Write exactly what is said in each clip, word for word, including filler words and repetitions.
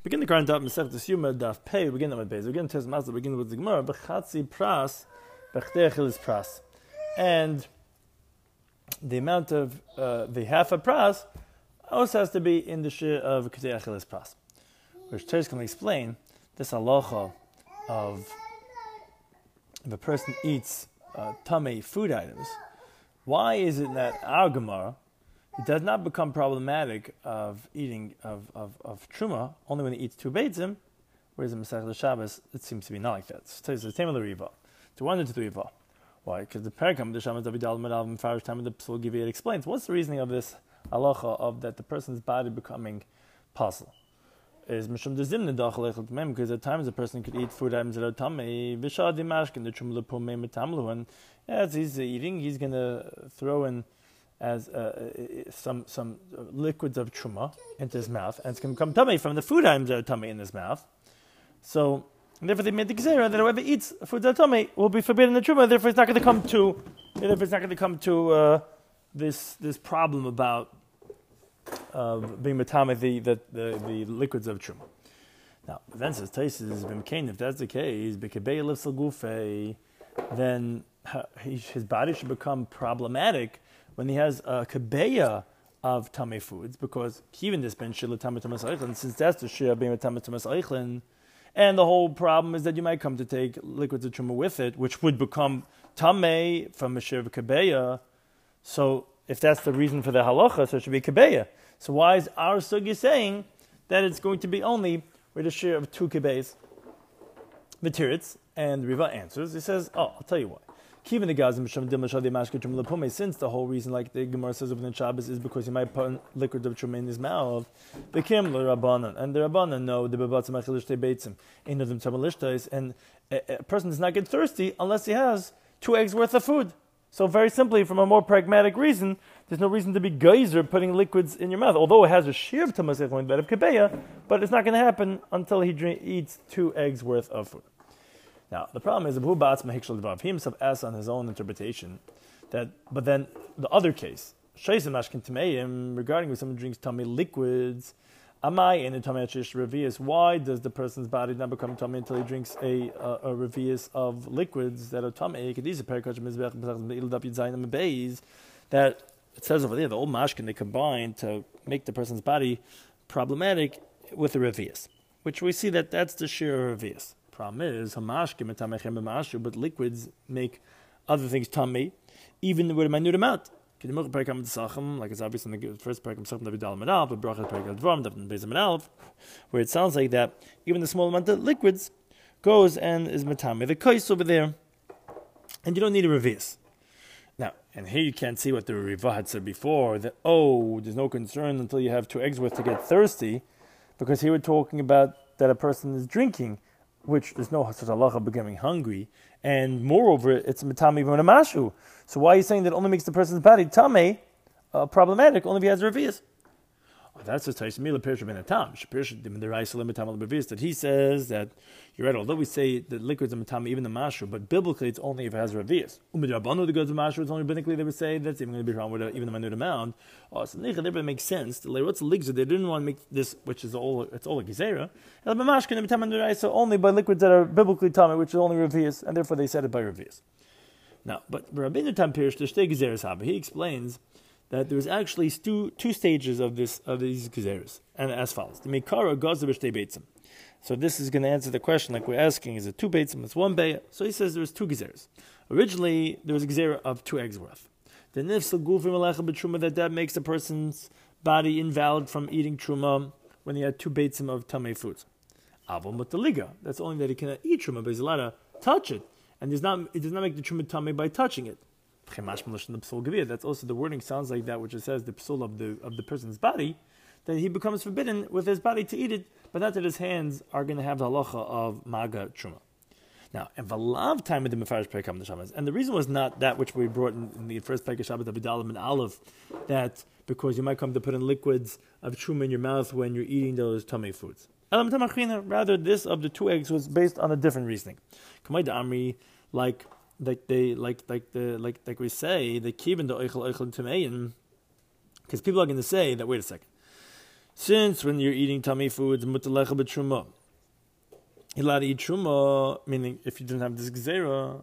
Begin the current daf Masechet Yuma daf Pei. Begin with Beis. Begin to Masechet. Begin with the Gemara. Bechatzi pras, bechdei achilas pras, and the amount of uh, the half a pras also has to be in the share of b'chtei achilas pras, which Teres can explain this halacha of if a person eats uh, tamei food items. Why is it that our Gemara it does not become problematic of eating of, of, of truma only when he eats two beitzim, whereas in Masechet Shabbos it seems to be not like that. So it's the same with the riva, to one and to the riva. Why? Because the parakam the shamas David Al Madav and Farish time of the Psul Givi it explains what's the reasoning of this halacha of that the person's body becoming puzzle. Is mishum dezim nedachal echel tamim, because at times a person could eat food items that are tamei v'shadi mashkin the truma lepumei metamlu, and as he's eating he's going to throw in as uh, some some liquids of truma into his mouth, and it's going to become tummy from the food items that are tummy in his mouth. So and therefore they made the gzeira that whoever eats food that are tummy will be forbidden the truma. Therefore it's not going to come to, therefore it's not going to come to uh, this this problem about uh, being matame the, the the the liquids of truma. Now then says Taisus is b'mkain, if that's the case, b'kebei lifsal gufei, then his body should become problematic when he has a kebeya of tamei foods, because even this ben shila tamei tamas eichlin, since that's the shia being tamei tamas eichlin, and the whole problem is that you might come to take liquids of truma with it, which would become tamei from a shia of kebeya. So if that's the reason for the halacha, so it should be kebeya. So why is our sugi saying that it's going to be only with a shia of two kebeyas? V'tiritz, and Riva answers. He says, "Oh, I'll tell you why. Since the whole reason, like the Gemara says of the Shabbos, is because he might put liquid of truma in his mouth, the kim le rabbanan, and the rabbanan know the bebatzim achilishte beitzim in of them tamalishtais, and a, a person does not get thirsty unless he has two eggs worth of food. So very simply, from a more pragmatic reason, there's no reason to be geyser putting liquids in your mouth. Although it has a shear of tamasech when bed of kebeya, but it's not going to happen until he drink, eats two eggs worth of food." Now, the problem is, he himself asks on his own interpretation, that, but then the other case, regarding when someone drinks tummy liquids, amai in revius, why does the person's body not become tummy until he drinks a, a, a revius of liquids that are tummy? That it says over there, the old mashkin, they combine to make the person's body problematic with the revius, which we see that that's the sheer revius. Problem is, but liquids make other things tummy, even with a minute amount. Like it's obvious in the first paragraph, where it sounds like that even the small amount of liquids goes and is matame. The kais over there, and you don't need a revius. Now, and here you can't see what the Riva had said before, that, oh, there's no concern until you have two eggs worth to get thirsty, because here we're talking about that a person is drinking, which there's no such halacha becoming hungry, and moreover, it's matami v'namashu. So why are you saying that it only makes the person's body tame uh, problematic only if he has revius? Oh, that's just Taismila Pirsha ben Atam. Pirsha the Raisa limitam revius that he says that you're right. Although we say that liquids are matami even the mashu, but biblically it's only if it has revius. Umidrabanu the goes of mashu. It's only biblically they would say that's even going to be wrong with even the minute amount. Oh, so therefore it makes sense. The what's the ligzah? They didn't want to make this, which is all it's all a gizera. So only by liquids that are biblically tame, which is only revius, and therefore they said it by revius. Now, but Rabbeinu Tam Pirish the Shtei Gezeres Haba, he explains that there was actually two, two stages of this of these gezeres, and as follows: the mikara gazer b'shtei beitzim. So this is going to answer the question, like we're asking: is it two beitzim? It's one beya. So he says there was two gezeres. Originally, there was a gezerah of two eggs worth. The nifsal gufim alecha b'truma, that that makes a person's body invalid from eating truma when he had two beitzim of tamei foods. Avol mutaliga, that's only that he cannot eat truma, but he's allowed to touch it, and does not it does not make the truma tamei by touching it. That's also the wording sounds like that, which it says the psul of the of the person's body, that he becomes forbidden with his body to eat it, but not that his hands are going to have the halacha of maga truma. Now, and valav time of the mefarish perikam neshamas, and the reason was not that which we brought in, in the first perikam Shabbat of Vidalim and Aleph, that because you might come to put in liquids of truma in your mouth when you're eating those tummy foods. Rather, this of the two eggs was based on a different reasoning. Kamay da amri, like. Like they, like, like the, like, like we say, the kivin the oichel oichel tamein, because people are going to say that. Wait a second, Since when you're eating tummy foods, mutalecha b'truma, you're allowed to eat truma, meaning if you didn't have this gzera,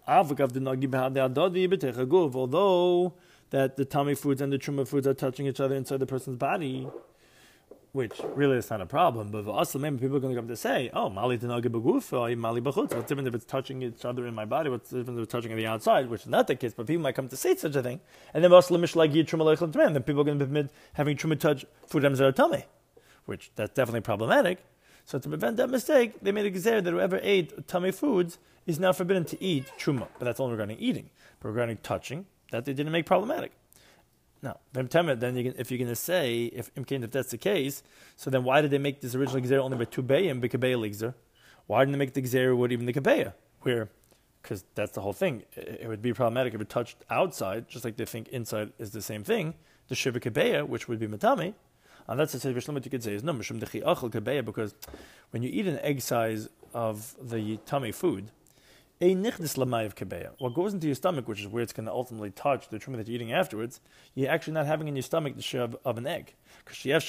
although that the tummy foods and the truma foods are touching each other inside the person's body, which really is not a problem, but also maybe people are going to come to say, oh, mali tenagi begufa, mali b'chutz. What's different if it's touching each other in my body? What's different if it's touching on the outside? Which is not the case, but people might come to say such a thing. And then also mishlag yid truma leichel t'mei, then people are going to permit having truma touch food items that are tummy, which that's definitely problematic. So to prevent that mistake, they made a gzera that whoever ate tummy foods is now forbidden to eat truma. But that's only regarding eating. But regarding touching, that they didn't make problematic. Now, then you can, if you're going to say, if if that's the case, so then why did they make this original gzera only by two bayim, b'kabeya ligzer? Why didn't they make the gzera with even the kabeya? Where, because that's the whole thing. It, it would be problematic if it touched outside, just like they think inside is the same thing. The shiva kabeya, which would be matami, and that's the situation you could say is no mishum dechi achal kabeya, because when you eat an egg size of the tummy food, a nichnis lamay of kabeya, what goes into your stomach, which is where it's going to ultimately touch the truma that you're eating afterwards, you're actually not having in your stomach the share of, of an egg. Because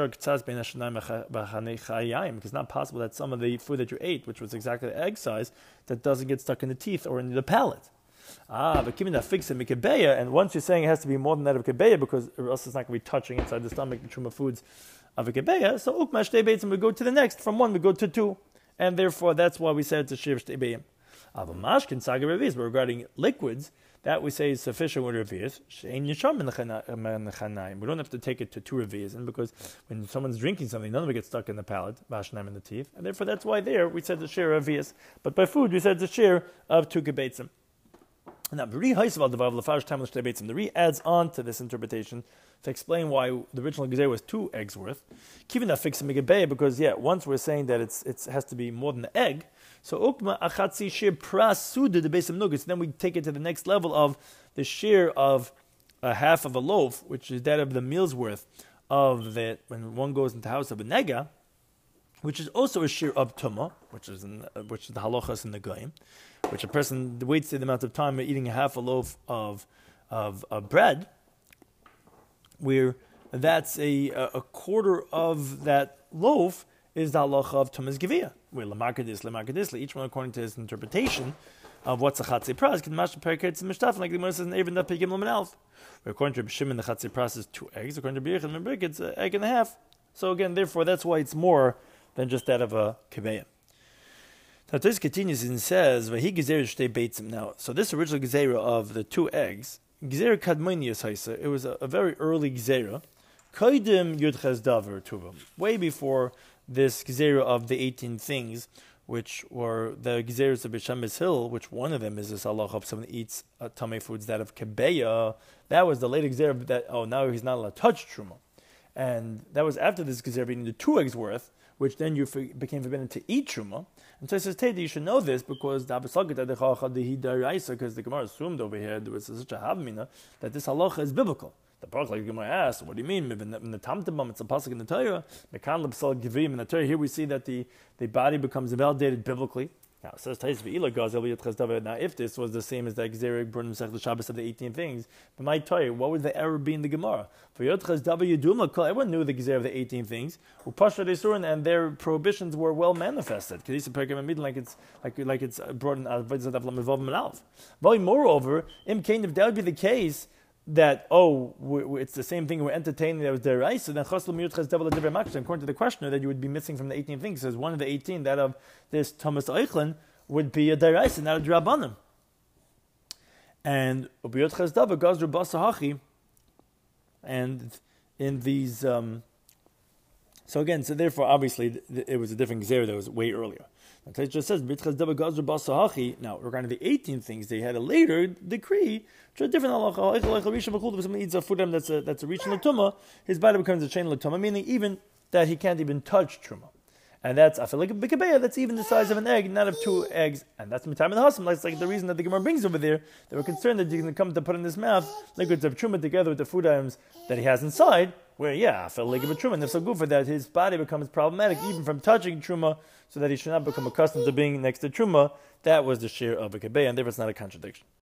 it's not possible that some of the food that you ate, which was exactly the egg size, that doesn't get stuck in the teeth or in the palate. Ah, but keeping that fixed in kabeya, and once you're saying it has to be more than that of kabeya, because or else it's not going to be touching inside the stomach the truma foods of a kabeya, so ukmash tebeitzim, we go to the next, from one we go to two. And therefore that's why we said it's a shir shtebeitzim. Avamashkin saga reviz, but regarding liquids, that we say is sufficient with reviz. We don't have to take it to two reviz, and because when someone's drinking something, none of it gets stuck in the palate, vashnam in the teeth, and therefore that's why there we said the share of reviz. But by food we said the share of two gebeitzim. Now, the Ri adds on to this interpretation to explain why the original gezerah was two eggs worth. Keeping that fixed in megabeya, because yeah, once we're saying that it's it has to be more than the egg. So ukma achatzi shir pras suda the base of nuggets. Then we take it to the next level of the share of a half of a loaf, which is that of the meal's worth of that when one goes into the house of a nega, which is also a share of tuma, which is in, uh, which is the halachas in the goyim, which a person waits the amount of time eating a half a loaf of of, of bread, where that's a a quarter of that loaf is the halacha of tumas gevia, where lamakadis lamakadis, each one according to his interpretation of what's a chatzei pras. Can mash perkets and mishtaf like the Gemara says in even that pigim lamanalf. According to Reb Shimon, the chatzei pras is two eggs. According to B'yechon and it's an egg and a half. So again, therefore, that's why it's more than just that of a kebeya. Now this continues and says, "Vahi gezerah shtei beitzim." Now, so this original gezerah of the two eggs, gezerah kadmonius haisa, it was a, a very early gezerah, kaidim yudches davar tuvim, way before this gezerah of the eighteen things, which were the gezerahs of Bishamis Hill, which one of them is this halacha of someone eats uh, tummy foods that of kebeya. That was the later gezerah that oh now he's not allowed to touch truma, and that was after this gezerah eating the two eggs worth, which then you became forbidden to eat truma. And so it says, Teda, you should know this because the because the Gemara assumed over here there was such a havmina that this halacha is biblical. The Baruch like the Gemara asked, what do you mean? In the, in the Tamtimam, it's a pasuk in the Torah. Mekan lebsal givim in the Torah. Here we see that the, the body becomes validated biblically. Now it says now if this was the same as the Gezerah brought in the Shabbos of the eighteen things, but my Torah, what would the error be in the Gemara? For everyone knew the Gezerah of the eighteen things, and their prohibitions were well manifested. Like it's like like it's brought in. Moreover, if that would be the case, that oh we, we, it's the same thing we're entertaining that was deraisa, so then chaslu mirut ches devil divrei makshim. According to the questioner, that you would be missing from the eighteen things. Says one of the eighteen that of this Thomas Eichlin would be a deraisa, not a drabanim. And ubiyot ches devil gazru basahachi, and in these um, so again, so therefore obviously it was a different gezerah that was way earlier. It just says, now, regarding the eighteen things, they had a later decree, which is a different halacha. If someone eats a food item that's a, that's a reach in l'tumah, his body becomes a chain l'tumah, meaning even that he can't even touch truma. And that's, I feel like a bikabeya, that's even the size of an egg, not of two eggs. And that's mitam and hasam. That's like the reason that the Gemara brings over there. They were concerned that he's going to come to put in his mouth liquids of truma together with the food items that he has inside, where, yeah, I feel like a truma, and if so good for that, his body becomes problematic even from touching truma, so that he should not become accustomed to being next to truma. That was the share of a kebeya, and therefore it's not a contradiction.